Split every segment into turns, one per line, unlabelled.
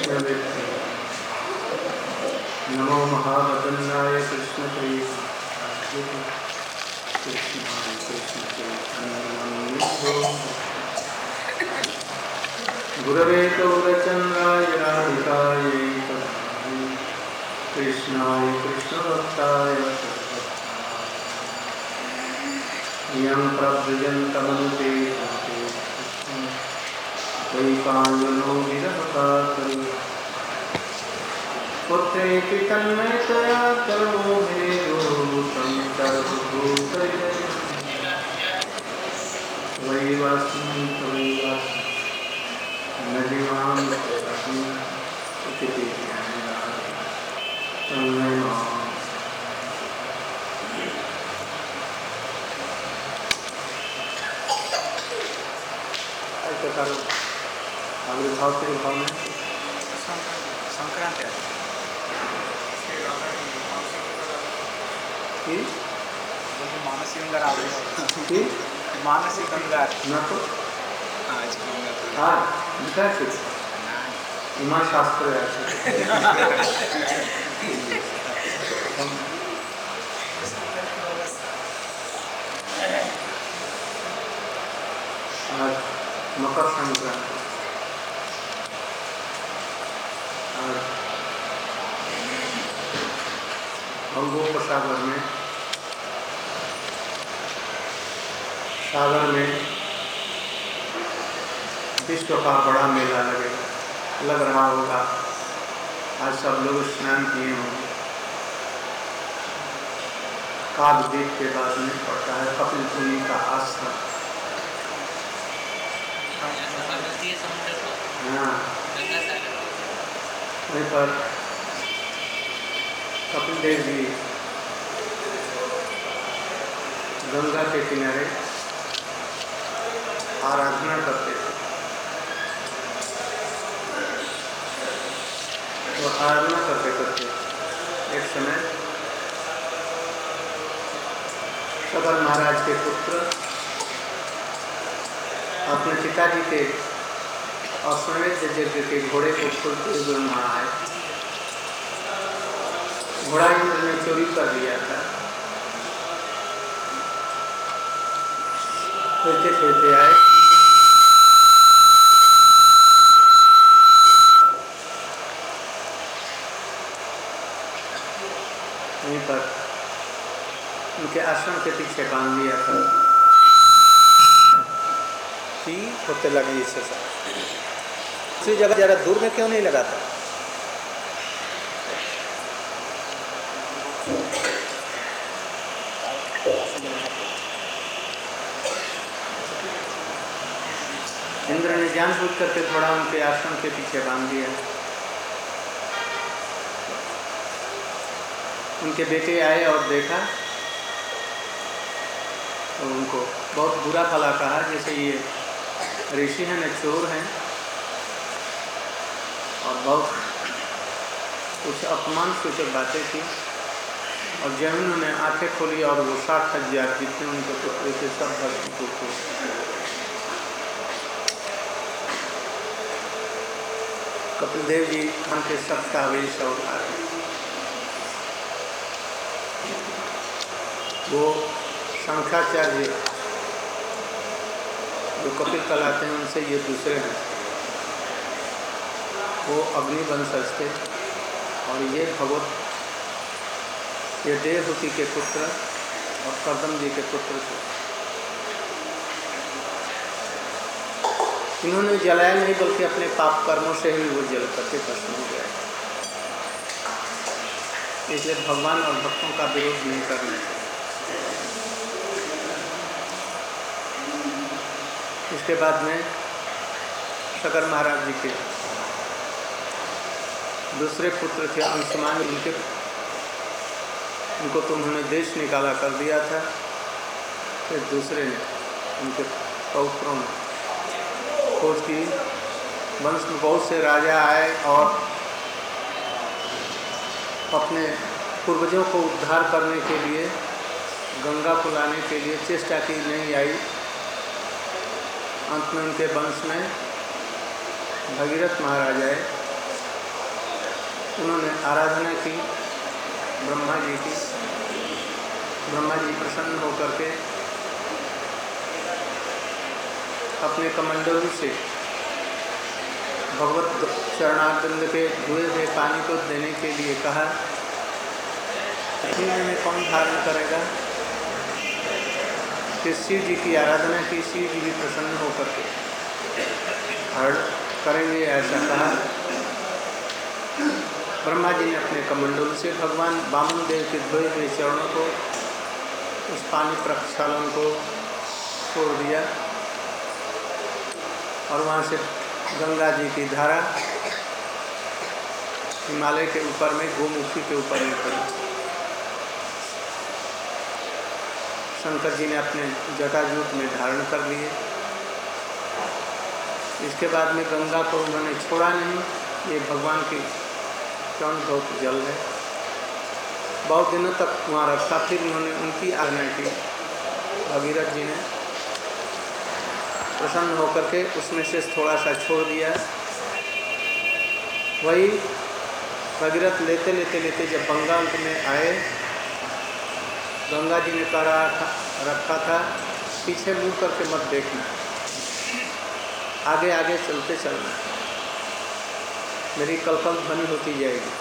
विद्महे नमो महावदन्नाय कृष्णप्रेष्ठाय कृष्णाय कृष्णचैतन्यनामिने गुरवे गौरचन्द्राय राधिकायै तदाय कृष्णाय कृष्णभक्ताय यं प्रव्रजन्तमनुते वैपायनो विरहकातरो पुत्रेति तन्मयतया कर्मो भेदो तं सर्वभूतैः वैवास्मि त्वयैवास्मि न जीवां तस्मै इति ज्ञानाय तन्मय ऐसे करो आविर्भाव के भाव में
संक्रांति मानसिक अंगार मानसिक अंगार
ना तो हाँ लिखा है कुछ इमान शास्त्र है आज मकर संक्रांति आज बंगोपसागर में विश्व का बड़ा मेला लग रहा होगा। आज सब लोग स्नान किए होंगे। कागदीप के बाद में पड़ता है कपिल मुनि का आश्रम। हाँ वहीं पर कपिल देव जी गंगा के किनारे आराधना करते थे। तो आराधना करते करते एक समय सगर महाराज के पुत्र अपने पिताजी के अश्वमेध यज्ञ के घोड़े को खोलते हुए वहाँ आए। घोड़ा इंद्र ने चोरी कर लिया था। खोलते खोलते आए वहीं पर उनके आश्रम के पीछे बांध दिया था। होते लगी इससे दूसरी जगह जरा दूर में क्यों नहीं लगाता? इंद्र ने जानबूझ करके थोड़ा उनके आश्रम के पीछे बांध दिया। उनके बेटे आए और देखा तो उनको बहुत बुरा भला कहा, जैसे ये ऋषि हैं न चोर हैं, और बहुत कुछ अपमान सूचक बातें की। और जब उन्होंने आंखें खोली और वो 60,000 जितने उनके पुत्र थे सब भस्म को कपिल देव जी उनके सबका वेश और वो शंकराचार्य जो कपिल कहलाते हैं उनसे ये दूसरे हैं। वो अग्नि वंशज थे और ये भगवत ये देवहूति के पुत्र और कर्दम जी के पुत्र थे। इन्होंने जलाया नहीं बल्कि अपने पाप कर्मों से ही वो जल करके भस्म हो गया। इसलिए भगवान और भक्तों का विरोध नहीं करना चाहिए। इसके बाद में शकर महाराज जी के दूसरे पुत्र थे अंशुमान। उनको तो उन्होंने देश निकाला कर दिया था। फिर दूसरे ने उनके पौत्रों ने खोज की। वंश में बहुत से राजा आए और अपने पूर्वजों को उद्धार करने के लिए गंगा को लाने के लिए चेष्टा की, नहीं आई। अंत में उनके वंश में भगीरथ महाराज आए उन्होंने आराधना की ब्रह्मा जी की। ब्रह्मा जी प्रसन्न होकर के अपने कमंडलू से भगवत चरणारविंद के धुए हुए पानी को देने के लिए कहा। पृथ्वी में कौन धारण करेगा? फिर शिव जी की आराधना की। शिव जी भी प्रसन्न होकर के धारण करेंगे ऐसा कहा। ब्रह्मा जी ने अपने कमंडल से भगवान वामन देव के धोए हुए चरणों को, उस पानी प्रक्षालन को छोड़ दिया और वहाँ से गंगा जी की धारा हिमालय के ऊपर में गोमुखी के ऊपर में पड़ी। शंकर जी ने अपने जटाजूट में धारण कर लिए। इसके बाद में गंगा को उन्होंने छोड़ा नहीं। ये भगवान की चरण बहुत जल है। बहुत दिनों तक वहाँ रखा। फिर उन्होंने उनकी आज्ञा की। भगीरथ जी ने प्रसन्न होकर के उसमें से थोड़ा सा छोड़ दिया। वही भगीरथ लेते लेते लेते जब बंगाल में आए, गंगा जी ने कहा रखा था पीछे मुँह करके मत देखना, आगे आगे चलते चलना, मेरी कलकल ध्वनि होती जाएगी।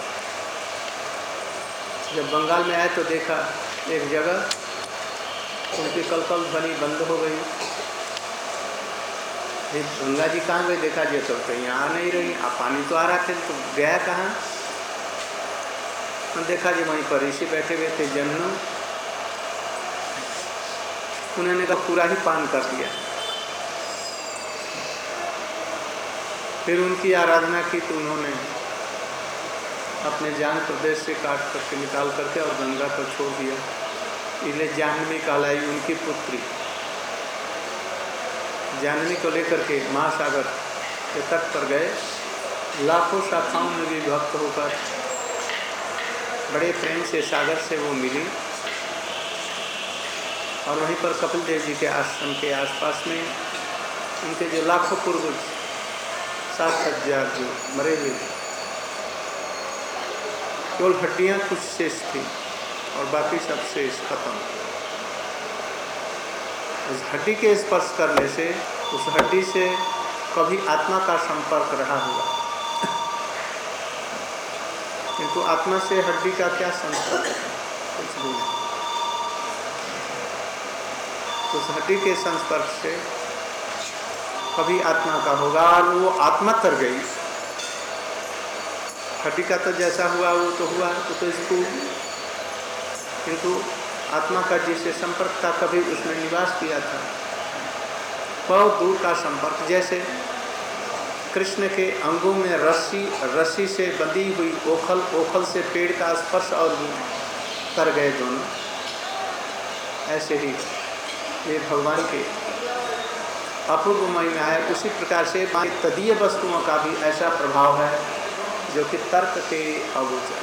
जब बंगाल में आए तो देखा एक जगह उनकी कलकल ध्वनि बंद हो गई। गंगा जी कहाँ गए? देखा जी तो कहीं आ नहीं रही। आप पानी तो आ रहा थे तो गया कहाँ? देखा जी वहीं पर ऋषि बैठे हुए थे जन्नू। उन्होंने कहा पूरा ही पान कर दिया। फिर उनकी आराधना की तो उन्होंने अपने जान प्रदेश से काट करके निकाल करके और गंगा पर छोड़ दिया। इसलिए जाह्नवी कहलाई उनकी पुत्री। जाह्नवी को लेकर के महासागर के तट पर गए। लाखों शाखाओं में भी भक्त होकर बड़े प्रेम से सागर से वो मिली और वहीं पर कपिल देव जी के आश्रम के आसपास में उनके जो लाखों पूर्वज 7,000 जो मरे हुए थे, केवल हड्डियाँ कुछ शेष थी और बाकी सब शेष खत्म। उस हड्डी के स्पर्श करने से उस हड्डी से कभी आत्मा का संपर्क रहा होगा, किंतु आत्मा से हड्डी का क्या संपर्क है? कुछ भी नहीं। उस हड्डी के संस्पर्श से कभी आत्मा का होगा और वो आत्मा तर गई। हड्डी का तो जैसा हुआ वो तो हुआ, तो इसको, किंतु आत्मा का जिससे संपर्क था कभी उसने निवास किया था, बहुत दूर का संपर्क। जैसे कृष्ण के अंगों में रस्सी से बंधी हुई ओखल से पेड़ का स्पर्श और तर गए दोनों, ऐसे ही ये भगवान के अपूर्व महिमा है। उसी प्रकार से तदीय वस्तुओं का भी ऐसा प्रभाव है जो कि तर्क के अगोचर।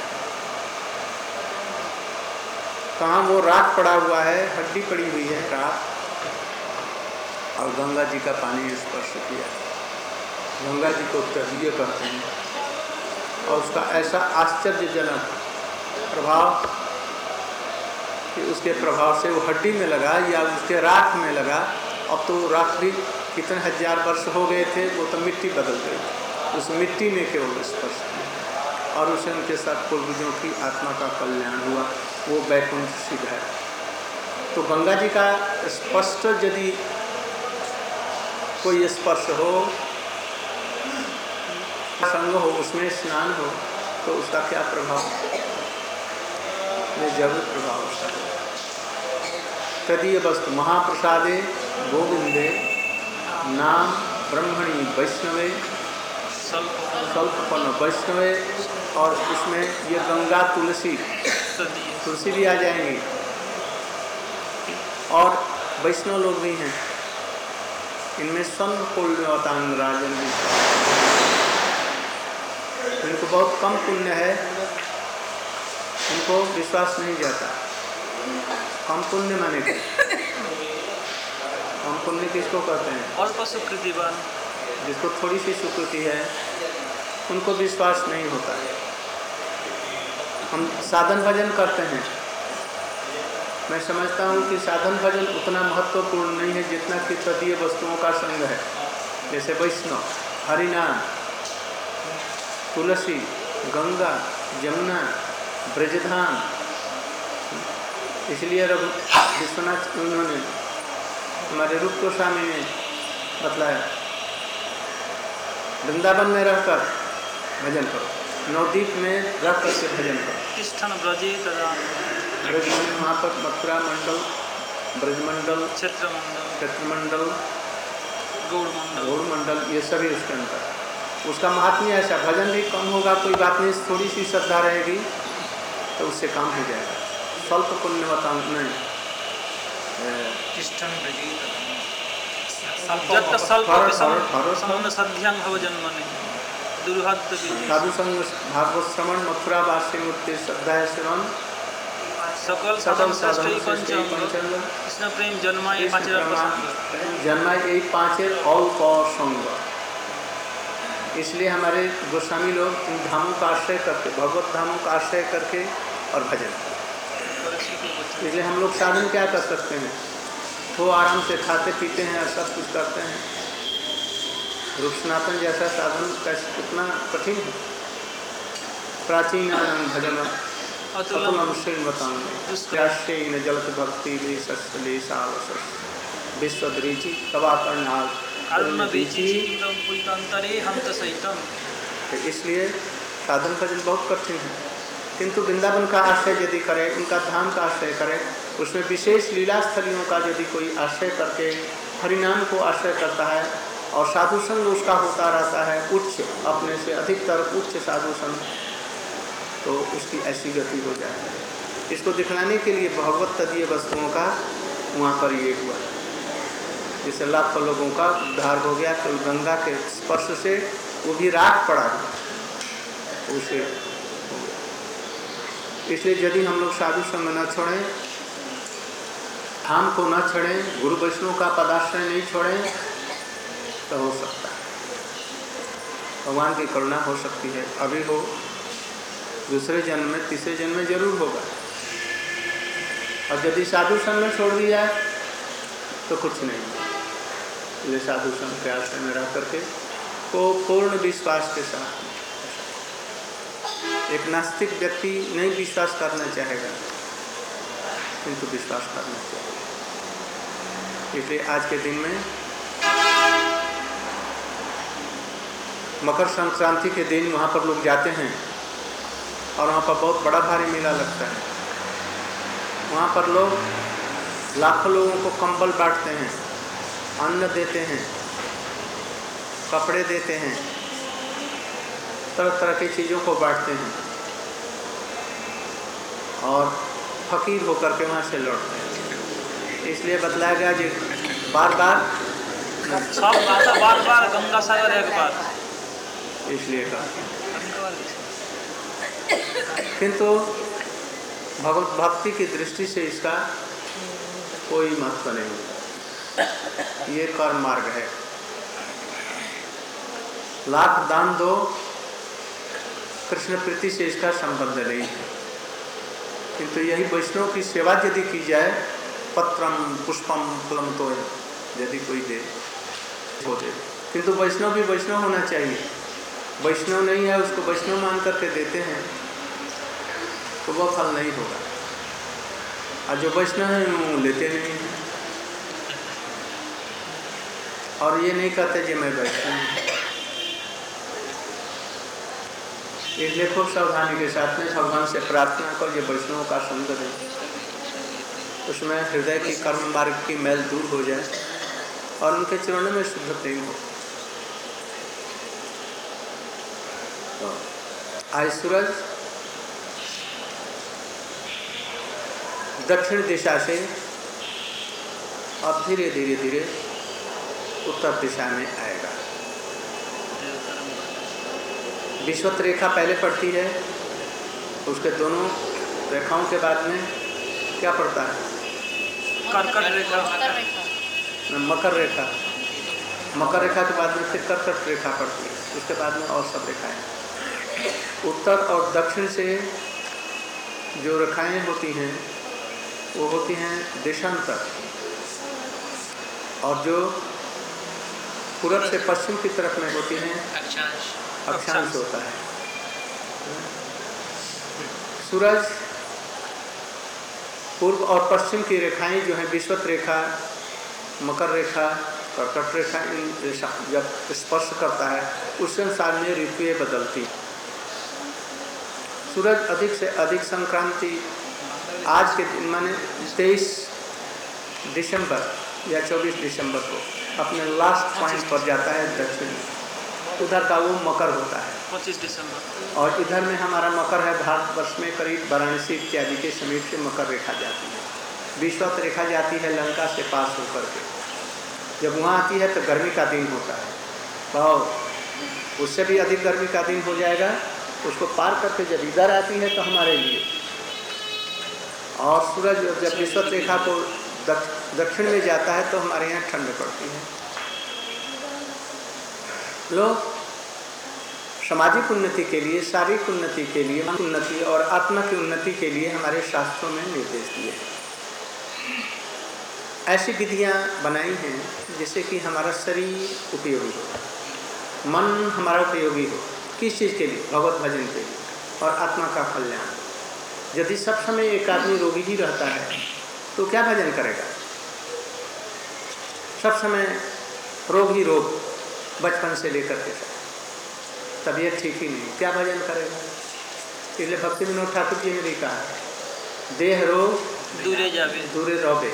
कहाँ वो राख पड़ा हुआ है, हड्डी पड़ी हुई है राख, और गंगा जी का पानी स्पर्श किया। गंगा जी को तदीय कहते हैं और उसका ऐसा आश्चर्यजनक प्रभाव कि उसके प्रभाव से वो हड्डी में लगा या उसके राख में लगा। अब तो राख भी कितने हजार वर्ष हो गए थे, वो तो मिट्टी बदल गई। उस मिट्टी में केवल स्पर्श किया और उसे उनके साथ पूर्वजों की आत्मा का कल्याण हुआ, वो वैकुंठ सिद्ध है। तो गंगा जी का स्पष्ट यदि कोई स्पर्श हो, संग हो, उसमें स्नान हो, तो उसका क्या प्रभाव? जरूर प्रभाव उसका है। तदीय वस्तु महाप्रसादे गोविंदे नाम ब्रह्मणी वैष्णवे स्वल्पन वैष्णवे। और इसमें ये गंगा तुलसी भी आ जाएंगी और वैष्णव लोग भी हैं। इनमें स्वर्ण पुण्यवतांग राजन भी, इनको बहुत कम पुण्य है, इनको विश्वास नहीं जाता। कम पुण्य माने कम पुण्य किसको कहते हैं?
अल्प सुकृतिवान,
जिसको थोड़ी सी सुकृति है उनको विश्वास नहीं होता है। हम साधन भजन करते हैं। मैं समझता हूँ कि साधन भजन उतना महत्वपूर्ण नहीं है जितना कि तदीय वस्तुओं का संग है, जैसे वैष्णव, हरिनाम, तुलसी, गंगा, जमुना, ब्रजधाम। इसलिए विश्वनाथ उन्होंने हमारे रूप गोस्वामी ने बतलाया, वृंदावन में रहकर भजन करो, नवदीप में रह करके भजन करो।
तिष्ठन ब्रजे तदा
ब्रज में वहाँ पर मथुरा मंडल, ब्रजमंडल,
क्षेत्रमंडल, गौड़ मंडल,
ये सभी उसके अंदर। उसका महात्म्य ऐसा, भजन भी कम होगा कोई बात नहीं, थोड़ी सी श्रद्धा रहेगी तो उससे काम हो जाएगा। स्वल्प पुण्यवता नहीं, साधु संग भागवत श्रवण, मथुरा वासी मूर्ति श्रद्धा है श्रवण,
सकल साधन श्रेष्ठ पंचांग, कृष्ण प्रेम जन्माय यही
पांचेर अल्प संग। इसलिए हमारे गोस्वामी लोग इन धामों का आश्रय करके, भगवत धामों का आश्रय करके और भजन। इसलिए हम लोग साधन क्या कर सकते हैं, तो आराम से खाते पीते हैं और सब कुछ करते हैं। रूप सनातन जैसा साधन कैसे, कितना कठिन है। प्राचीन भजन अतुलम श्रीमतांग जलत भक्ति विश्वदृचि कवाकर्णाल। इसलिए साधन भजन बहुत कठिन है, किंतु वृंदावन का आश्रय यदि करे, उनका धाम का आश्रय करे, उसमें विशेष लीला स्थलियों का यदि कोई आश्रय करके हरिनाम को आश्रय करता है और साधु संग उसका होता रहता है, उच्च, अपने से अधिकतर उच्च साधु संग, तो उसकी ऐसी गति हो जाती है। इसको दिखलाने के लिए भगवत तदीय वस्तुओं का वहाँ पर ये हुआ, जिससे लाखों लोगों का उद्धार हो गया। तो गंगा के स्पर्श से वो भी राख पड़ा हुआ उसे। इसलिए यदि हम लोग साधु संग न छोड़ें, धाम को न छोड़ें, गुरु वैष्णव का पदाश्रय नहीं छोड़ें, तो हो सकता है भगवान की करुणा हो सकती है। अभी हो, दूसरे जन्म में, तीसरे जन्म में जरूर होगा। और यदि साधु संग में छोड़ दिया तो कुछ नहीं। इसलिए साधु संग के आश्रय में रह करके को पूर्ण विश्वास के साथ, एक नास्तिक व्यक्ति नहीं विश्वास करना चाहेगा, किंतु विश्वास करना चाहिए। इसलिए आज के दिन में, मकर संक्रांति के दिन वहाँ पर लोग जाते हैं और वहाँ पर बहुत बड़ा भारी मेला लगता है। वहाँ पर लोग लाखों लोगों को कंबल बांटते हैं, अन्न देते हैं, कपड़े देते हैं, तरह तरह की चीज़ों को बांटते हैं और फकीर होकर के वहाँ से लौटते हैं। इसलिए बतलाया गया जी बार बार
गंगा सागर एक बार,
इसलिए कहा। किंतु भगवत भक्ति की दृष्टि से इसका कोई महत्व नहीं। ये कर्म मार्ग है, लाख दान दो, कृष्ण प्रीति से इसका संबंध नहीं है। किंतु यही वैष्णव की सेवा यदि की जाए, पत्रम पुष्पम फलम, तो यदि कोई दे तो दे, किंतु वैष्णव भी वैष्णव होना चाहिए। वैष्णव नहीं है, उसको वैष्णव मान करके देते हैं तो वह फल नहीं होगा। और जो वैष्णव है वो लेते नहीं हैं और ये नहीं कहते कि मैं वैष्णव हूँ। इसलिए खूब सावधानी के साथ में भगवान से प्रार्थना कर, ये वैष्णव का संग दे, उसमें हृदय की कर्म मार्ग की मैल दूर हो जाए और उनके चरणों में शुद्ध प्रेम हो। तो आज सूरज दक्षिण दिशा से अब धीरे धीरे धीरे उत्तर दिशा में आएगा। विश्वत रेखा पहले पड़ती है, उसके दोनों रेखाओं के बाद में क्या पड़ता है?
कर्कट रेखा,
मकर रेखा। मकर रेखा के बाद में फिर कर्कट रेखा पड़ती है, उसके बाद में और सब रेखाएं। उत्तर और दक्षिण से जो रेखाएं होती हैं वो होती हैं देशांतर, और जो पूरब से पश्चिम की तरफ में होती हैं अक्षांश होता है। सूरज पूर्व और पश्चिम की रेखाएं जो हैं विषुवत रेखा, मकर रेखा, कर्कट रेखा, इन रेखा जब स्पर्श करता है उस अनुसार में ऋतुएं बदलती। सूरज अधिक से अधिक संक्रांति आज के दिन माने 23 दिसंबर या 24 दिसंबर को अपने लास्ट पॉइंट पर जाता है दक्षिण, उधर का वो मकर होता है
25 दिसंबर,
और इधर में हमारा मकर है। भारतवर्ष में करीब वाराणसी इत्यादि के समीप से मकर रेखा जाती है, विषुवत रेखा जाती है लंका से पास होकर के। जब वहाँ आती है तो गर्मी का दिन होता है, तो उससे भी अधिक गर्मी का दिन हो जाएगा। उसको पार करके जब इधर आती है तो हमारे लिए, और सूरज जब विषुवत रेखा को दक्षिण में जाता है तो हमारे यहाँ ठंड पड़ती है। लोग सामाजिक उन्नति के लिए, शारीरिक उन्नति के लिए, उन्नति और आत्मा की उन्नति के लिए हमारे शास्त्रों में निर्देश दिए हैं। ऐसी विधियाँ बनाई हैं जिससे कि हमारा शरीर उपयोगी हो, मन हमारा उपयोगी हो। किस चीज़ के लिए? भगवत भजन के लिए और आत्मा का कल्याण। यदि सब समय एक आदमी रोगी ही रहता है तो क्या भजन करेगा? सब समय रोग ही रोग, बचपन से लेकर के तबीयत ठीक ही नहीं, क्या भजन करेगा? इसलिए भक्ति विनोद ठाकुर जी ने भी कहा, देह रोग
दूरे जावे,
दूरे रहोगे।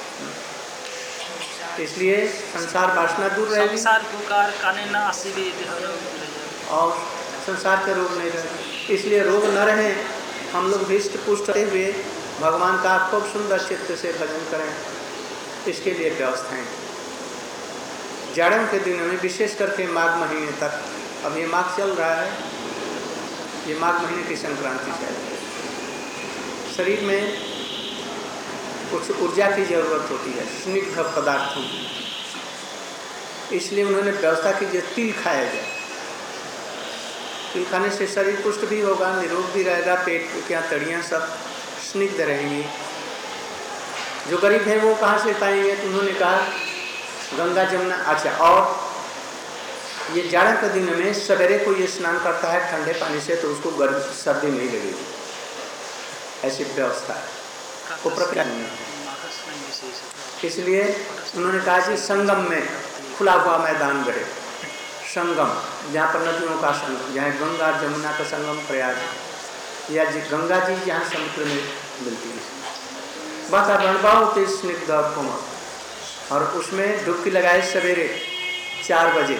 इसलिए संसार वासना दूर रहेगी,
संसार पुकार काने ना आसीबे,
और संसार के रोग नहीं रहे। इसलिए रोग न रहे, हम लोग हृष्ट पुष्ट हुए भगवान का खूब सुंदर चित्त से भजन करें, इसके लिए व्यवस्थाएं। जाड़ों के दिनों में विशेष करके माघ महीने तक, अब ये माघ चल रहा है, ये माघ महीने की संक्रांति से शरीर में कुछ ऊर्जा की जरूरत होती है, स्निग्ध पदार्थों की। इसलिए उन्होंने व्यवस्था की जो तिल खाया जाए, तिल खाने से शरीर पुष्ट भी होगा, निरोग भी रहेगा, पेट की तड़ियाँ सब स्निग्ध रहेंगी। जो गरीब हैं वो कहाँ से पाएंगे? तो उन्होंने कहा गंगा जमुना। अच्छा, और ये जाड़ा के दिन में सवेरे को ये स्नान करता है ठंडे पानी से तो उसको गर्म सर्दी नहीं लगेगी, ऐसी व्यवस्था है वो प्रक्रिया नहीं है। इसलिए उन्होंने कहा कि संगम में खुला हुआ मैदान गढ़े, संगम जहाँ पर नदियों का संगम, जहाँ गंगा जमुना का संगम प्रयाग, या गंगा जी जहाँ समुद्र में मिलती है, वातावरण बहुत स्निग्ध कोमल, और उसमें डुबकी लगाए सवेरे 4 बजे।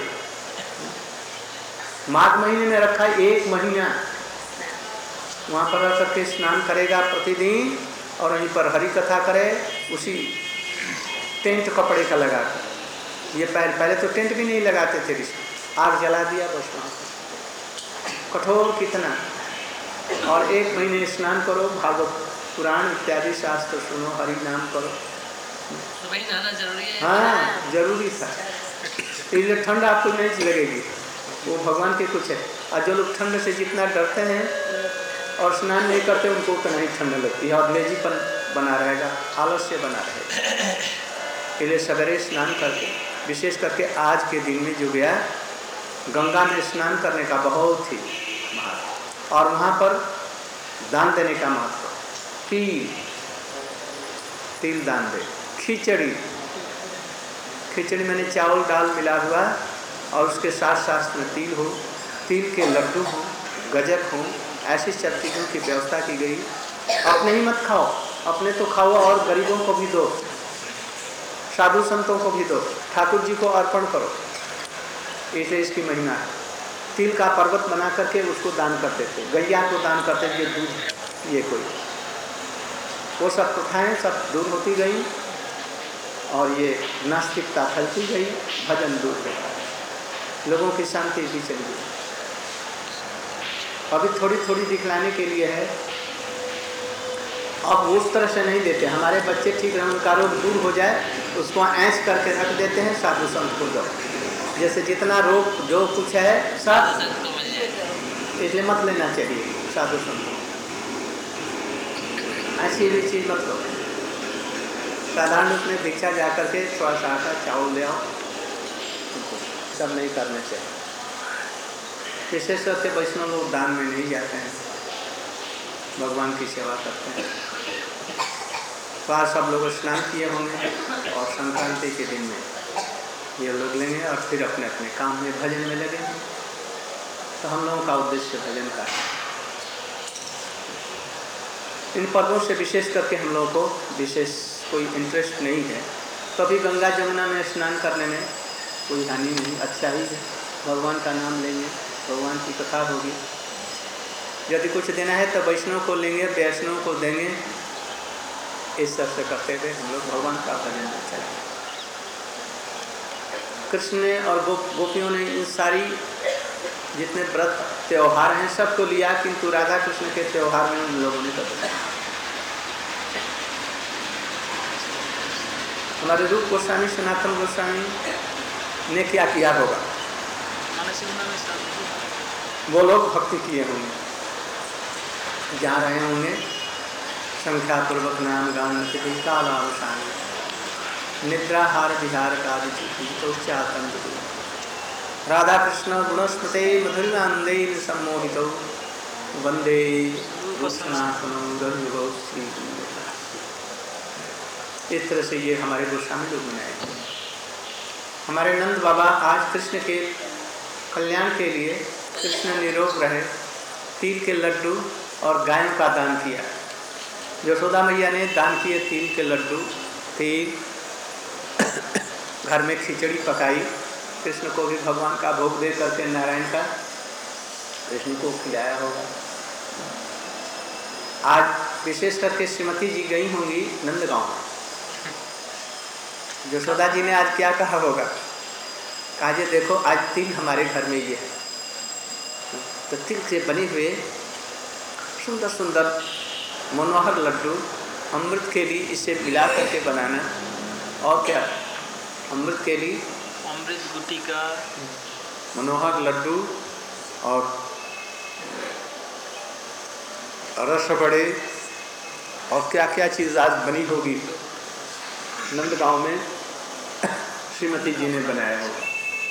माघ महीने में रखा 1 महीना वहाँ पर रह करके स्नान करेगा प्रतिदिन, और वहीं पर हरि कथा करे, उसी टेंट कपड़े का लगा कर। ये पहले तो टेंट भी नहीं लगाते थे, आग जला दिया बस वहाँ पर। कठोर कितना, और 1 महीने स्नान करो, भागवत पुराण इत्यादि शास्त्र सुनो, हरि नाम करो।
सुबह नहाना जरूरी है।
हाँ, जरूरी था। इसलिए ठंड आपको नहीं लगेगी, वो भगवान के कुछ है। और जो लोग ठंड से जितना डरते हैं और स्नान नहीं करते, उनको उतना ही ठंड लगती है और लेजीपन बना रहेगा, आलस्य बना रहेगा। इसलिए सवेरे स्नान करके, विशेष करके आज के दिन में जो गया गंगा में स्नान करने का बहुत ही महत्व, और वहाँ पर दान देने का महत्व। तिल दान दे, खिचड़ी मैंने चावल दाल मिला हुआ, और उसके साथ साथ में तिल हो, तिल के लड्डू हो, गजक हो, ऐसी सब चीज़ों की व्यवस्था की गई। अपने ही मत खाओ, अपने तो खाओ और गरीबों को भी दो, साधु संतों को भी दो, ठाकुर जी को अर्पण करो। ऐसे इसकी महिमा है। तिल का पर्वत बना करके उसको दान कर देते, गैया को दान करते, ये दूध, ये कोई, वो सब प्रथाएँ सब दूर होती गई, और ये नास्तिकता फैलती गई, भजन दूर हो गया, लोगों की शांति भी चली गई। अभी थोड़ी थोड़ी दिखलाने के लिए है, अब उस तरह से नहीं देते। हमारे बच्चे ठीक रहे, उनका रोग दूर हो जाए, उसको ऐंच करके रख देते हैं, साधु संत को दो, जैसे जितना रोग जो कुछ है सब, इसलिए मत लेना चाहिए साधु संत। ऐसी भी चीज़ मत लो। साधारण रूप में भिक्षा जा करके थोड़ा सा आटा चावल ले आओ, सब नहीं करने चाहिए। विशेष रूप से वैष्णव लोग दान में नहीं जाते हैं, भगवान की सेवा करते हैं। वहाँ सब लोग स्नान किए होंगे और संक्रांति के दिन में ये लोग लेंगे और फिर अपने अपने काम में भजन में लगेंगे। तो हम लोगों का उद्देश्य भजन का है। इन पर्वों से विशेष करके हम लोगों को विशेष कोई इंटरेस्ट नहीं है। तो अभी गंगा जमुना में स्नान करने में कोई हानि नहीं, अच्छा ही है। भगवान का नाम लेंगे, भगवान की कथा होगी। यदि कुछ देना है तो वैष्णव को लेंगे, वैष्णव को देंगे। इस तरह से करते हुए हम लोग भगवान का भजन चलाएंगे। कृष्ण ने और गोपियों ने इन सारी जितने व्रत त्यौहार हैं सबको लिया, किंतु राधा कृष्ण के त्यौहार में उन लोगों ने कभी हमारे रूप गोस्वामी सनातन गोस्वामी ने क्या किया होगा? वो लोग भक्ति किए होंगे, जा रहे होंगे संख्यापूर्वक नाम गान के कालावसान निद्राहार विहार का विचितोच्चातन राधा कृष्ण गुणस्मृते मधुरानंदे सम्मोहित वंदे श्री। इस तरह से ये हमारे गोस्वामी लोग मनाए। हमारे नंद बाबा आज कृष्ण के कल्याण के लिए, कृष्ण निरोग रहे, तिल के लड्डू और गायों का दान किया। यशोदा मैया ने दान किए तिल के लड्डू, तिल घर में खिचड़ी पकाई, कृष्ण को भी भगवान का भोग दे करके नारायण का कृष्ण को खिलाया होगा। आज विशेष करके श्रीमती जी गई होंगी नंदगांव में। यशोदा जी ने आज क्या कहा होगा? कहा जे देखो आज तिल हमारे घर में ये है। तो तिल से बने हुए सुंदर सुंदर मनोहर लड्डू, अमृत के लिए इसे मिला करके बनाना, और क्या अमृत के लिए
अमृत गुटिका,
मनोहर लड्डू और रस बड़े और क्या क्या चीज़ आज बनी होगी नंदगांव में श्रीमती जी ने बनाया होगा।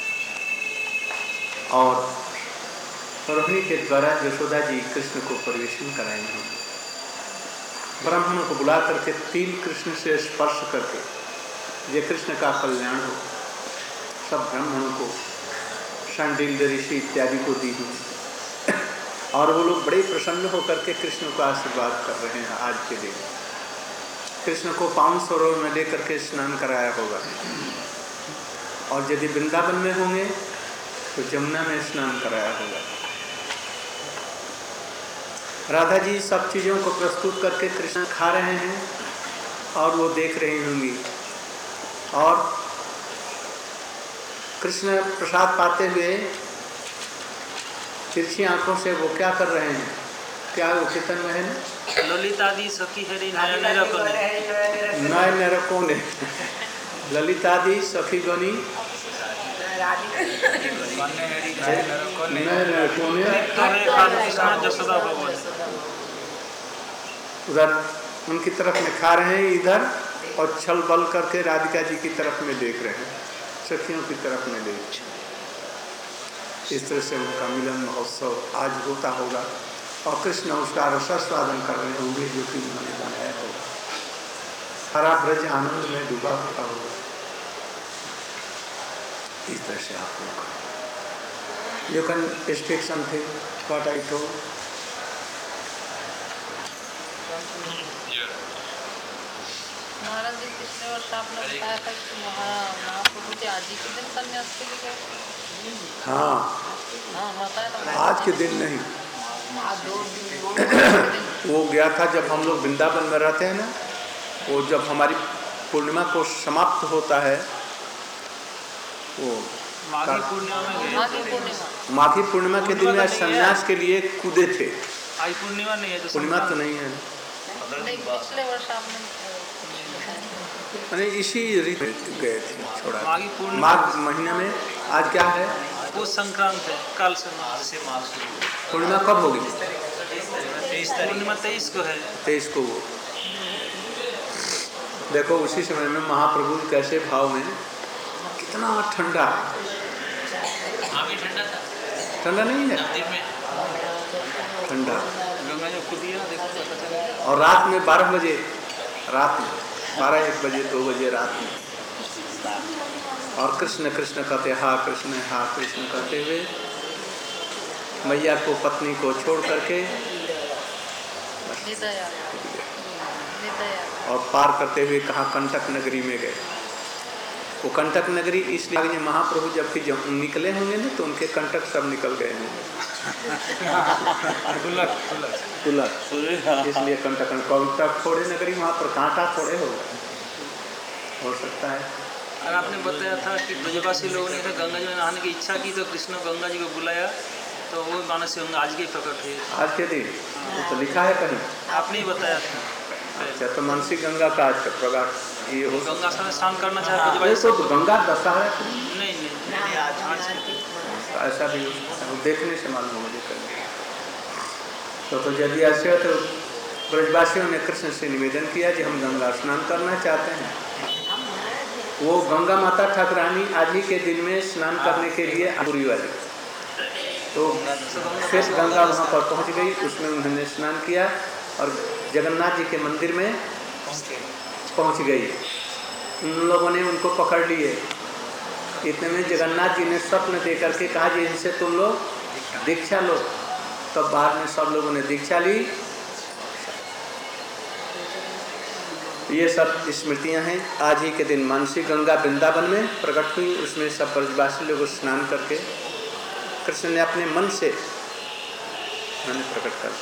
और रोहिणी के द्वारा यशोदा जी कृष्ण को परिवेशन कराए होंगे। ब्राह्मणों को बुला करके तिल कृष्ण से स्पर्श करके ये कृष्ण का कल्याण हो, सब ब्राह्मणों को शांडिल्य ऋषि इत्यादि को दी हुई। और वो लोग बड़े प्रसन्न होकर के कृष्ण को आशीर्वाद कर रहे हैं। आज के दिन कृष्ण को 5 सरोवर में लेकर के स्नान कराया होगा। और यदि वृंदावन में होंगे तो जमुना में स्नान कराया होगा। राधा जी सब चीज़ों को प्रस्तुत करके कृष्ण खा रहे हैं और वो देख रही होंगी। और कृष्ण प्रसाद पाते हुए तिरछी आंखों से वो क्या कर रहे हैं? क्या वो कीर्तन में है ना,
ललितादि सखी हरि नयन
रखोने ललितादि सखी गणी उधर उनकी तरफ में खा रहे हैं, इधर और छल बल करके राधिका जी की तरफ में देख रहे हैं, सखियों की तरफ में देख। इस तरह से उनका मिलन महोत्सव आज होता होगा और कृष्ण उसका रसास्वादन कर रहे होंगे जो कि उन्होंने बनाया होगा। सारा ब्रज आनंद में डूबा होता होगा। इस तरह से आप लोग You can speak something, what I told.
महाराज जी पिछले वर्ष आपने बताया था कि महाप्रभु जी आज ही के दिन संन्यास के लिए गए।
हाँ,
बताया था।
आज के दिन नहीं, वो गया था जब हम लोग वृंदावन में रहते हैं ना, वो जब हमारी पूर्णिमा को समाप्त होता है, वो
माघी पूर्णिमा में गए।
माघी पूर्णिमा के दिन में संन्यास के लिए कूदे थे।
आज पूर्णिमा नहीं है तो
पूर्णिमा तो नहीं है,
पिछले वर्ष आपने
मैंने इसी रीत गए थे, छोड़ा
माघी
माघ महीने में। आज क्या है?
वो संक्रांत है, कल से
पूर्णिमा कब होगी?
पूर्णिमा 23 को है।
23 को वो देखो उसी समय में महाप्रभु कैसे भाव में, कितना ठंडा, ठंडा नहीं है, ठंडा। और रात में 12 बजे, रात में 12-1 बजे 2 बजे रात में, और कृष्ण कृष्ण कहते, हा कृष्ण कहते हुए मैया को, पत्नी को छोड़ करके और पार करते हुए कहाँ, कंटक नगरी में गए। वो कंटक नगरी इसलिए महाप्रभु जबकि जब निकले होंगे ना तो उनके कंटक सब निकल गए होंगे, इसलिए कंटक थोड़े नगरी, वहाँ पर कांटा थोड़े हो सकता है।
और आपने बताया था कि ब्रजवासी लोगों ने गंगा जी में नहाने की इच्छा की तो कृष्ण गंगा जी को बुलाया, तो वो मानस होंगे आज के प्रकट है, आज के दिन
तो लिखा है कहीं,
आपने ही बताया था।
अच्छा, तो मानसी गंगा का आज का प्रकट ये हो,
गंगा स्नान करना चाहे
तो गंगा दशहरा
नहीं
ऐसा भी देखने से मालूम हो मुझे करने। तो यदि ऐसे हो तो ब्रजवासियों ने कृष्ण से निवेदन किया कि हम गंगा स्नान करना चाहते हैं। वो गंगा माता ठाकुरानी आज ही के दिन में स्नान करने के लिए पूरी वाली, तो फिर गंगा वहाँ पर पहुँच गई, उसमें उन्होंने स्नान किया और जगन्नाथ जी के मंदिर में पहुँच गई। उन लोगों ने उनको पकड़ लिए, इतने में जगन्नाथ जी ने स्वप्न दे करके कहा जी इनसे तुम लोग दीक्षा लो। तब बाद में सब लोगों ने दीक्षा ली। ये सब स्मृतियाँ हैं। आज ही के दिन मानसी गंगा वृंदावन में प्रकट हुई, उसमें सब ब्रजवासी लोग स्नान करके कृष्ण ने अपने मन से मैंने प्रकट कर।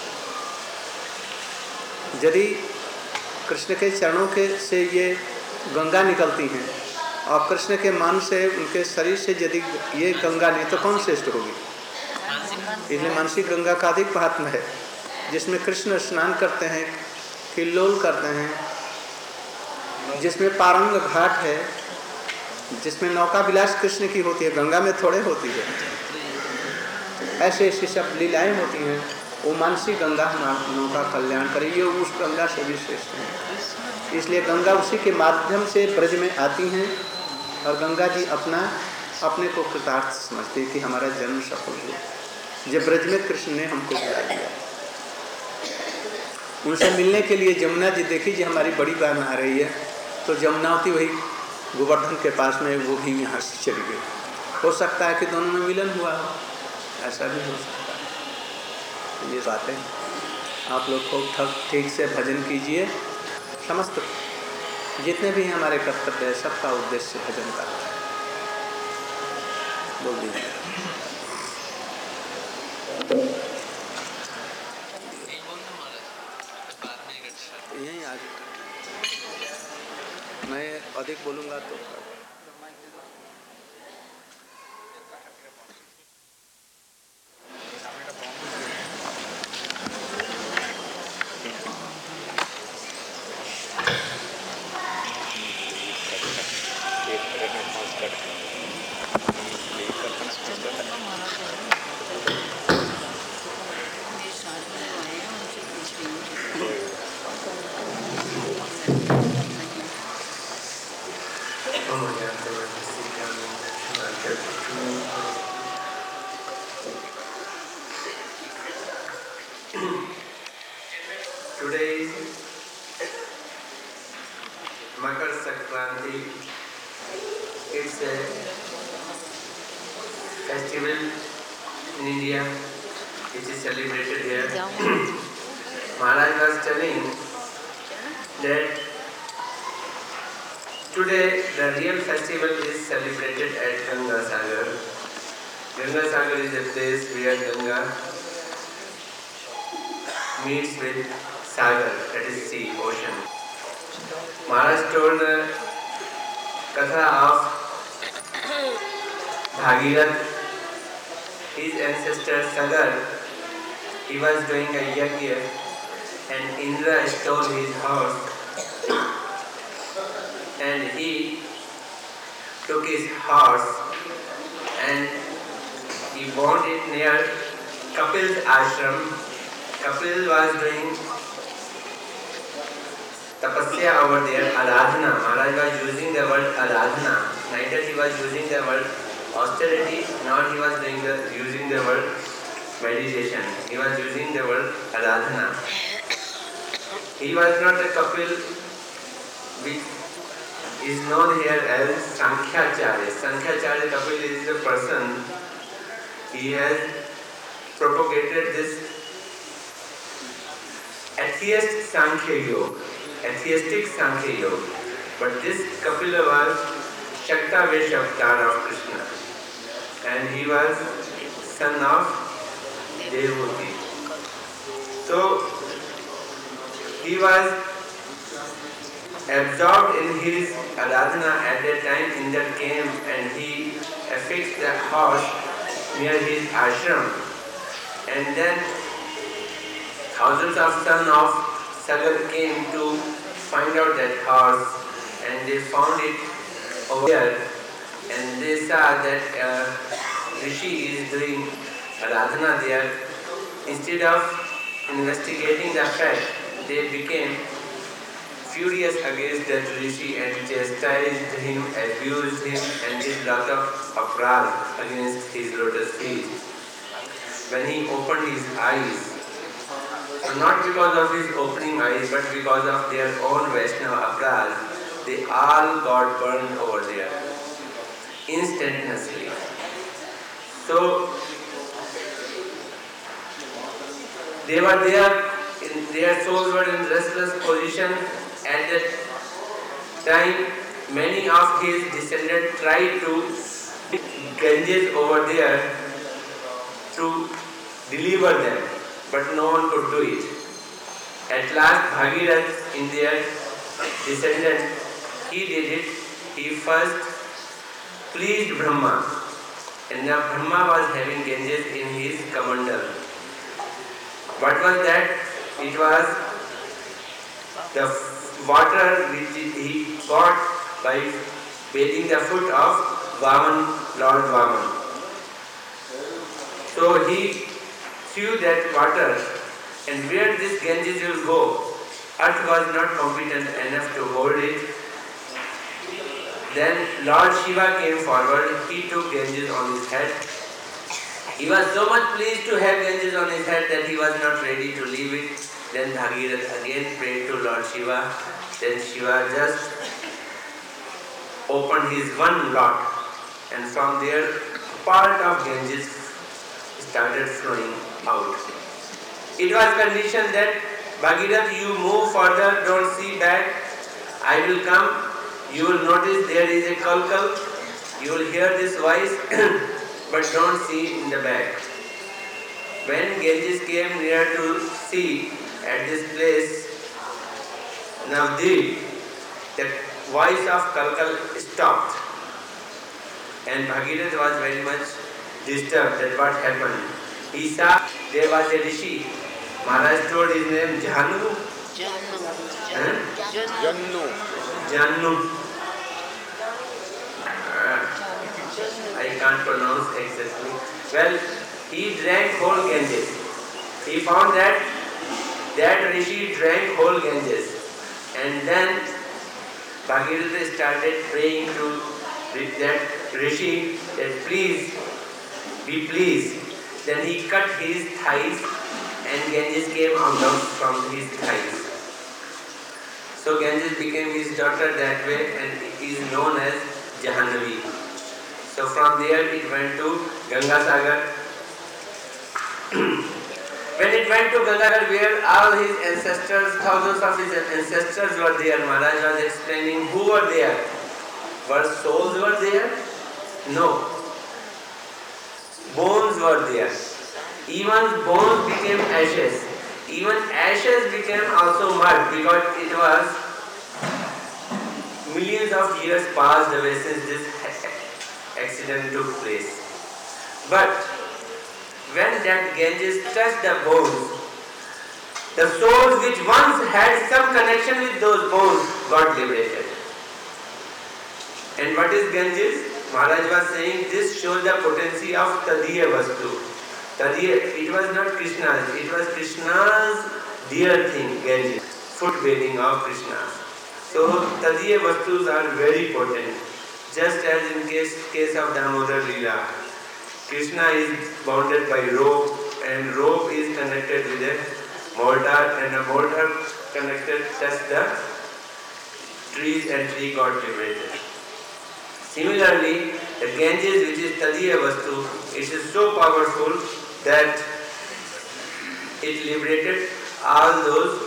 यदि कृष्ण के चरणों के से ये गंगा निकलती हैं और कृष्ण के मन से, उनके शरीर से यदि ये गंगा नहीं तो कौन श्रेष्ठ होगी। इसलिए मानसी गंगा का अधिक महात्मा है, जिसमें कृष्ण स्नान करते हैं, किल्लोल करते हैं, जिसमें पारंग घाट है, जिसमें नौका विलास कृष्ण की होती है, गंगा में थोड़े होती है। ऐसे ऐसी सब लीलाएं होती हैं। वो मानसी गंगा नौका कल्याण करे, ये उस गंगा से भी श्रेष्ठ है। इसलिए गंगा उसी के माध्यम से ब्रज में आती हैं और गंगा जी अपने को कृतार्थ समझते कि हमारा जन्म सफल हुआ, जब ब्रज में कृष्ण ने हमको बुला लिया। उनसे मिलने के लिए जमुना जी देखी जी हमारी बड़ी बहन आ रही है, तो जमुनावती वही गोवर्धन के पास में, वो भी यहाँ से चली गई। हो सकता है कि दोनों में मिलन हुआ हो, ऐसा भी हो सकता है। ये बातें आप लोग को ठीक से भजन कीजिए। समस्त जितने भी हमारे कर्तव्य है सबका उद्देश्य भजन करना है। बोल दीजिए। यहीं आज मैं अधिक बोलूँगा तो
Today is Makar Sankranti. It's a festival in India which is celebrated here. Maharaj was telling that today the real festival is celebrated at Ganga Sagar. Ganga Sagar is a place where Ganga meets with Sagar, that is sea, ocean. Maharaj told the Katha of Bhagirath, his ancestor Sagar. He was doing a yajna and Indra stole his horse and he took his horse and he bound it near Kapil's ashram. Kapil was doing tapasya over there, aradhana. Maharaj was using the word aradhana. Neither he was using the word austerity, nor he was using the word meditation. He was using the word aradhana. He was not a Kapil, which is known here as Sankhya-charya. Sankhya-charya Kapil is a person. He has propagated this atheist Sankhya Yoga, atheistic Sankhya Yoga. But this Kapila was Shaktavesh avatar of Krishna, and he was son of Devahuti. So he was absorbed in his aradhana at that time in that camp, and he affixed the horse near his ashram. And then thousands of sons of Sagar came to find out that horse, and they found it over there, and they saw that Rishi is doing aradhana there. Instead of investigating the fact, they became furious against that Rishi and chastised him, abused him, and did lot of aparadh against his lotus feet. When he opened his eyes, not because of his opening eyes, but because of their own Vaishnava aparadh, they all got burned over there instantaneously. So they were there, their souls were in restless position. At that time, many of his descendants tried to Ganges over there to deliver them, but no one could do it. At last, Bhagirath, in their descendant, he did it. He first pleased Brahma, and now Brahma was having Ganges in his kamandal. What was that? It was the water which he got by bathing the foot of Vaman, Lord Vaman. So he threw that water, and where this Ganges will go, earth was not competent enough to hold it. Then Lord Shiva came forward, he took Ganges on his head. He was so much pleased to have Ganges on his head that he was not ready to leave it. Then Bhagirath again prayed to Lord Shiva. Then Shiva just opened his one lot, and from there part of Ganges started flowing out. It was conditioned that Bhagirath, you move further, don't see back. I will come. You will notice there is a kalkal. You will hear this voice, but don't see in the back. When Ganges came near to see at this place, Navdeep, the voice of kalkal stopped, and Bhagirath was very much disturbed at what happened. He saw there was a rishi. Maharaj told his name Janu. Jannu. I can't pronounce exactly. Well, he drank whole Ganges. He found that rishi drank whole Ganges. And then Bhagirath started praying to that rishi that please, be pleased. Then he cut his thighs, and Ganges came out from his thighs. So Ganges became his daughter that way, and is known as Jahannavi. So from there it went to Ganga Sagar. When it went to Ganga Sagar, where all his ancestors, thousands of his ancestors were there, Maharaj was explaining who were there. Were souls were there? No. Bones were there. Even bones became ashes. Even ashes became also mud, because it was millions of years passed away since this accident took place. But when that Ganges touched the bones, the souls which once had some connection with those bones got liberated. And what is Ganges? Maharaj was saying this shows the potency of Tadiya Vastu. Tadiya, it was not Krishna's, it was Krishna's dear thing, Ganges. foot bathing of Krishna. So Tadiya Vastus are very potent. Just as in case of Damodar Leela, Krishna is bounded by rope, and rope is connected with a mortar, and a mortar connected touched the trees and tree got liberated. Similarly, the Ganges, which is Tadiya Vastu, it is so powerful that it liberated all those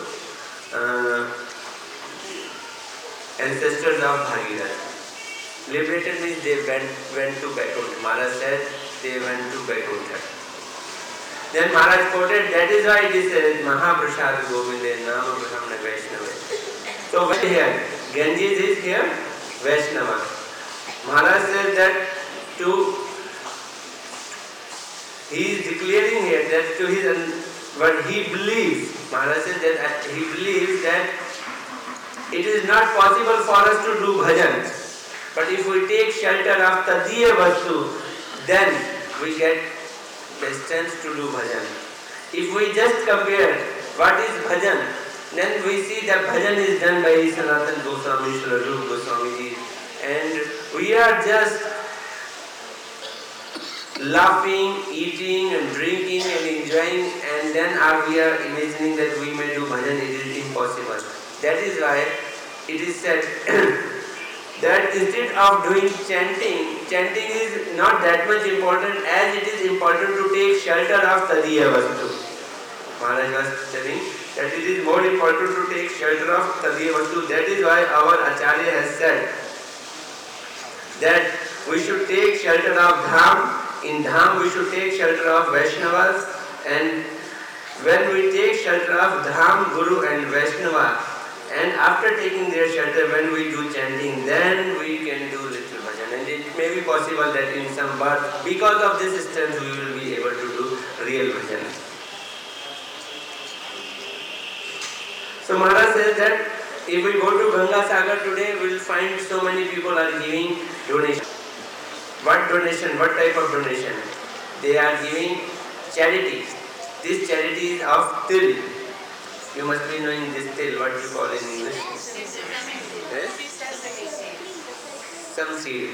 ancestors of Bhagirath. Liberated means they went to Vaikuntha. Maharaj said they went to Vaikuntha. Then Maharaj quoted, that is why it is said, Mahaprasad Govinde Nama Brahmana Vaishnava. So when here, Ganges is here, Vaishnava. Maharaj says that he is declaring here that to his, what he believes, Maharaj says that he believes that it is not possible for us to do bhajan. But if we take shelter of Tadiya Vastu, then we get the strength to do bhajan. If we just compare what is bhajan, then we see that bhajan is done by Sanatana Goswami, Srila Rupa Goswami ji, and we are just laughing, eating and drinking and enjoying, and then we are imagining that we may do bhajan. It is impossible. That is why it is said that instead of doing chanting, chanting is not that much important as it is important to take shelter of Tadiya Vastu. Maharaj was telling that it is more important to take shelter of Tadiya Vastu. That is why our Acharya has said that we should take shelter of Dham. In Dham we should take shelter of Vaishnavas, and when we take shelter of Dham, Guru and Vaishnava, and after taking their shelter, when we do chanting, then we can do little bhajan. And it may be possible that in some birth, because of this strength, we will be able to do real bhajan. So Maharaj says that if we go to Ganga Sagar today, we will find so many people are giving donation. What donation? What type of donation? They are giving charity. This charity is of til. You must be knowing this til, what you call in English? Some seed.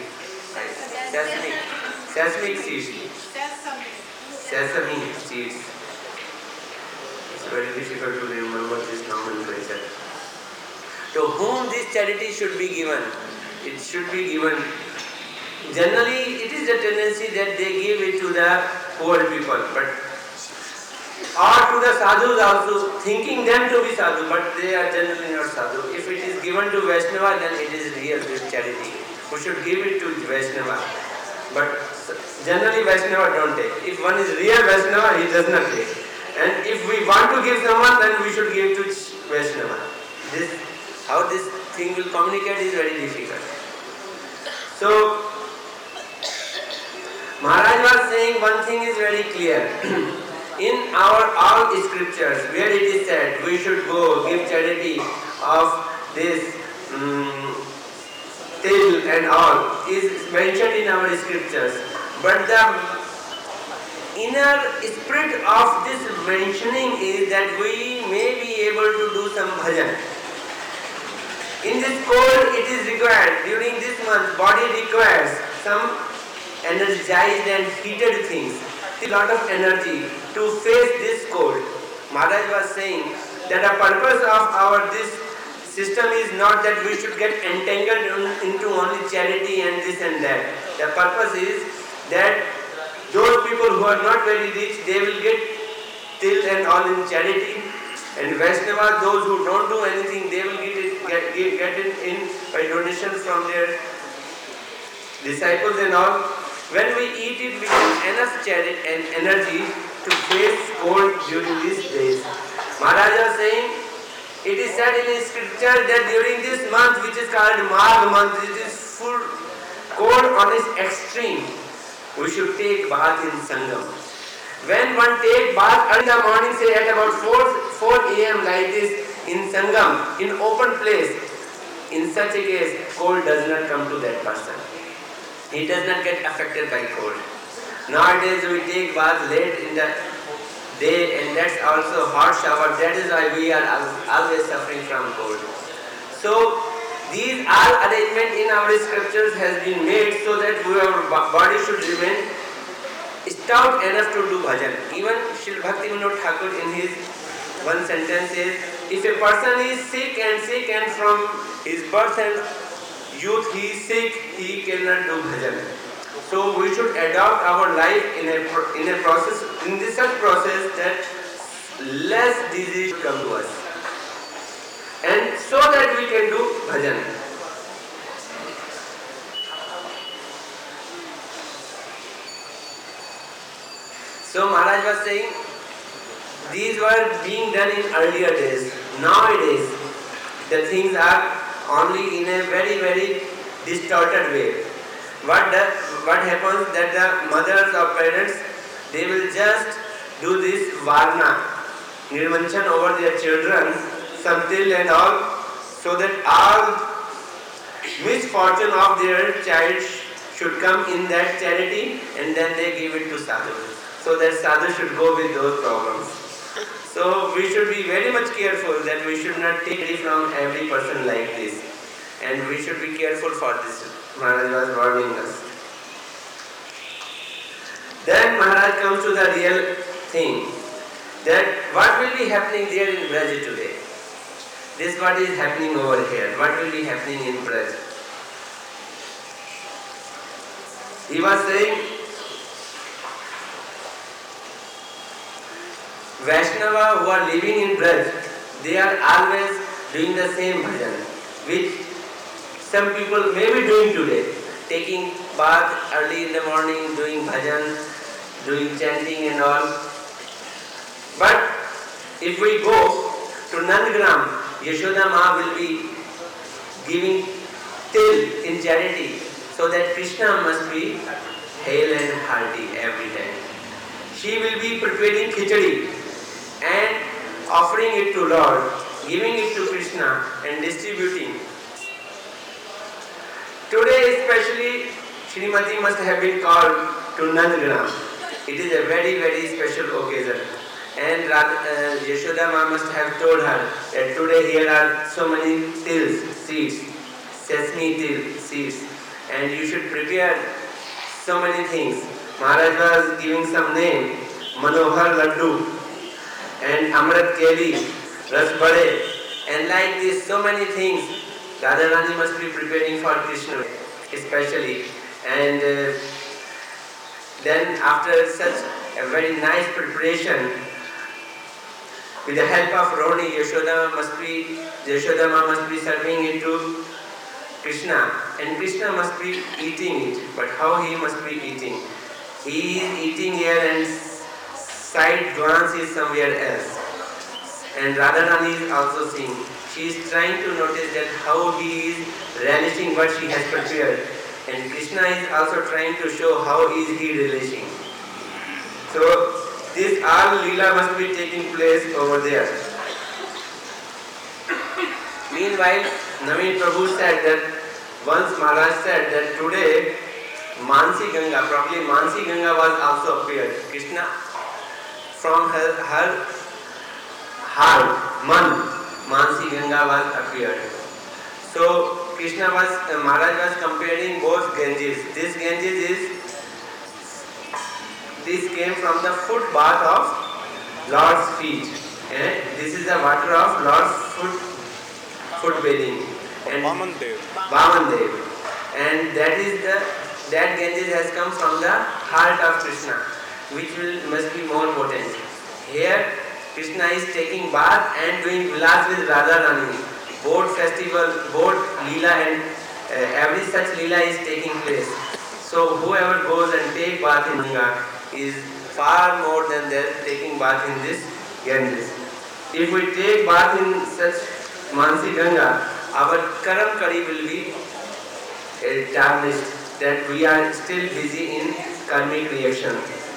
Sesame seeds. Sesame seeds. It's very difficult to remember this nomenclature. To whom this charity should be given? It should be given. Generally, it is a tendency that they give it to the poor people, but or to the sadhus also, thinking them to be sadhu, but they are generally not sadhu. If it is given to Vaishnava, then it is real charity. We should give it to Vaishnava. But generally Vaishnava don't take. If one is real Vaishnava, he does not take. And if we want to give someone, then we should give to Vaishnava. How this thing will communicate is very difficult. So, Maharaj was saying one thing is very clear. In our all scriptures, where it is said we should go give charity of this till and all is mentioned in our scriptures. But the inner spirit of this mentioning is that we may be able to do some bhajan. In this cold it is required, during this month body requires some energized and heated things. A lot of energy to face this cold. Maharaj was saying that the purpose of our this system is not that we should get entangled into only charity and this and that. The purpose is that those people who are not very rich, they will get till and all in charity, and Vaishnava, those who don't do anything, they will get it in by donations from their disciples and all. When we eat it, we get enough charity and energy to face cold during these days. Maharaj was saying, it is said in scripture that during this month, which is called Magh month, it is full cold on its extreme. We should take bath in Sangam. When one takes bath early in the morning, say at about 4 a.m. like this in Sangam, in open place, in such a case, cold does not come to that person. He does not get affected by cold. Nowadays we take bath late in the day, and that's also hot shower. That is why we are always suffering from cold. So these all arrangement in our scriptures has been made so that our body should remain stout enough to do bhajan. Even Srila Bhaktivinoda Thakur in his one sentence says, if a person is sick and from his birth and youth he is sick, he cannot do bhajan. So we should adopt our life in a process, in this such process that less disease come to us, and so that we can do bhajan. So Maharaj was saying, these were being done in earlier days. Nowadays, the things are only in a very, very distorted way. What happens that the mothers or parents, they will just do this varna, nirvanchan over their children, samtil and all, so that all misfortune of their child should come in that charity, and then they give it to sadhu, so that sadhu should go with those problems. So we should be very much careful that we should not take it from every person like this, and we should be careful for this. Maharaj was warning us. Then Maharaj comes to the real thing, that what will be happening there in Braj today. This what is happening over here. What will be happening in Braj? He was saying, Vaishnava who are living in Braj, they are always doing the same bhajan, which some people may be doing today, taking bath early in the morning, doing bhajan, doing chanting and all. But if we go to Nandgram, Yashoda Ma will be giving till in charity, so that Krishna must be hale and hearty every time. She will be preparing khichdi and offering it to Lord, giving it to Krishna and distributing. Today especially, Srimati must have been called to Nandgram. It is a very, very special occasion. And Yashoda Ma must have told her that today here are so many tills, seeds, sesame till seeds, and you should prepare so many things. Maharaj was giving some name, Manohar Laddu, and Amrit Keli, Rasbade, and like this so many things Radharani must be preparing for Krishna especially. And then after such a very nice preparation, with the help of Roni, Yashoda Ma must be serving it to Krishna, and Krishna must be eating it. But how he must be eating? He is eating here and side glance is somewhere else. And Radharani is also seeing. She is trying to notice that how he is relishing what she has prepared. And Krishna is also trying to show how is he relishing. So this all Leela must be taking place over there. Meanwhile, Naveen Prabhu said that once Maharaj said that today Mansi Ganga, probably Mansi Ganga was also appeared. Krishna from her heart, Mansi Ganga was appeared. So Maharaj was comparing both Ganges. This Ganges came from the foot bath of Lord's feet. And this is the water of Lord's foot bathing. And Vaman Dev. And that Ganges has come from the heart of Krishna, which must be more potent. Here Krishna is taking bath and doing vilas with Radharani. Both festival, both Leela and every such Leela is taking place. So whoever goes and take bath in Ganga is far more than their taking bath in this Ganges. If we take bath in such Mansi Ganga, our Karam Kari will be established, that we are still busy in karmic reaction.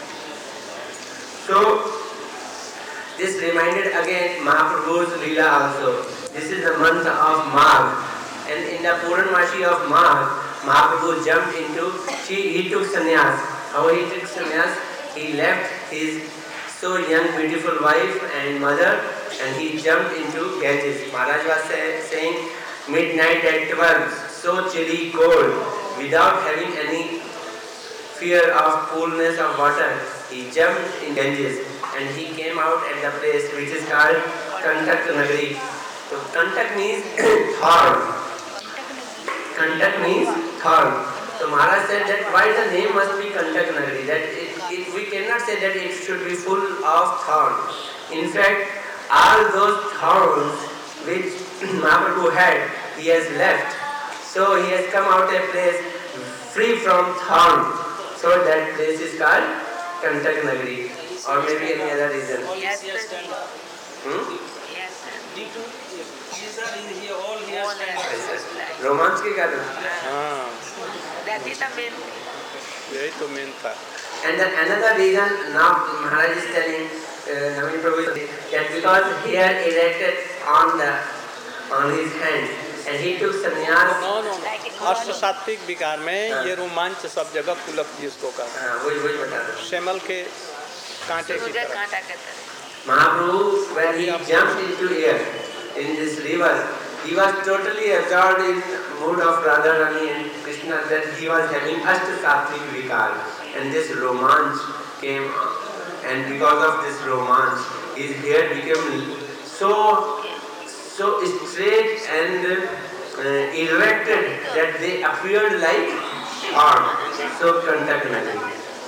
So this reminded again Mahaprabhu's Leela also. This is the month of Magh, and in the Purnamashi of Magh, Mahaprabhu jumped into, he took sannyas. How he took sannyas? He left his so young, beautiful wife and mother, and he jumped into Ganges. Maharaj was saying, midnight at 12, so chilly, cold, without having any fear of coolness of water, he jumped in Ganges and he came out at the place which is called Kantak Nagari. So Kantak means thorn. Kantak means thorn. So Maharaj said that why the name must be Kantak Nagari, that we cannot say that it should be full of thorns. In fact, all those thorns which Mahaprabhu had, he has left. So he has come out a place free from thorn. So that place is called Kantak Nagari, or maybe any other reason.
Yes,
Yes,
sir.
Yes,
These are in here, all here stand.
रोमांच के कारण.
हाँ
that is the main.
यही तो main था.
And then another reason now Maharaj is telling Naveen Prabhu that because he had erected on his hand and he took sannyas.
No अर्थ सात्विक विकार में ये रोमांच सब जगह पुलक जिसको कहते हैं.
वही बता रहा.
शेमल के कांटे की
मुझे
तरह.
कांटा कहता है.
Mahaprabhu, when he jumped into air in this river, he was totally absorbed in mood of Radharani and Krishna, that he was having Ashta-sattvic vikar. And this romanch came, and because of this romanch, his hair became so straight and erected that they appeared like thorn. So Kantak Nagari.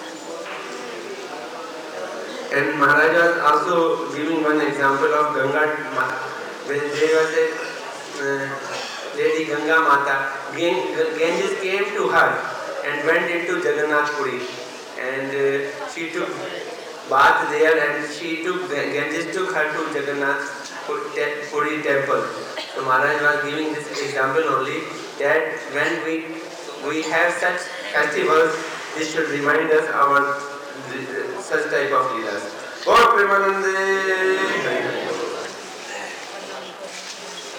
And Maharaj was also giving one example of Ganga Mata. When there was a lady Ganga Mata, Ganges came to her and went into Jagannath Puri. And she took bath there, and Ganges took her to Jagannath Puri temple. So Maharaj was giving this example only, that when we have such festivals, this should remind us our such type of leelas. Gaur Premanande.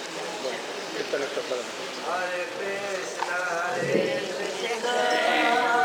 कितने तो
Hare Krishna, Hare Krishna.